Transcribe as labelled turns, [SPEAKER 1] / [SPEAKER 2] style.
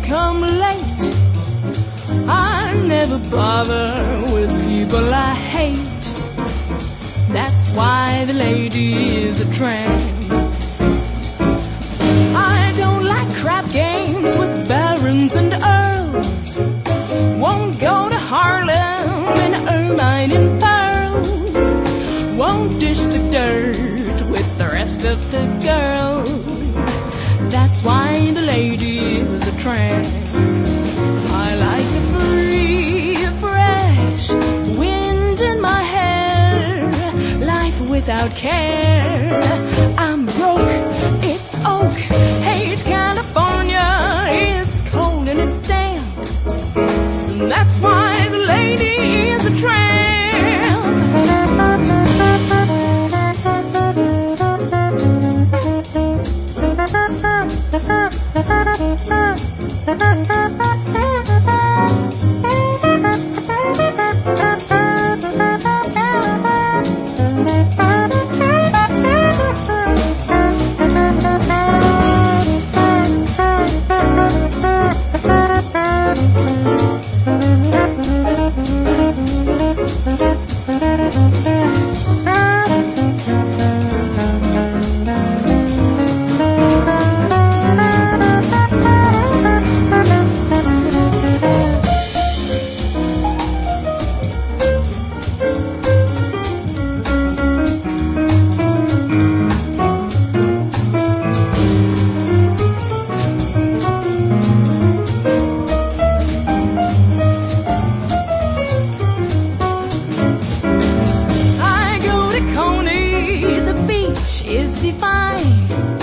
[SPEAKER 1] come late. I never bother with people I hate. That's why the lady is a tramp. I don't like crap games with barons and earls. Won't go to Harlem in ermine and pearls. Won't dish the dirt with the rest of the girls. That's why the lady is a tramp. I like the free, fresh wind in my hair. Life without care. I'm broke, it's oak. Hate California, it's cold and it's damp. That's why the lady is a tramp. Is defined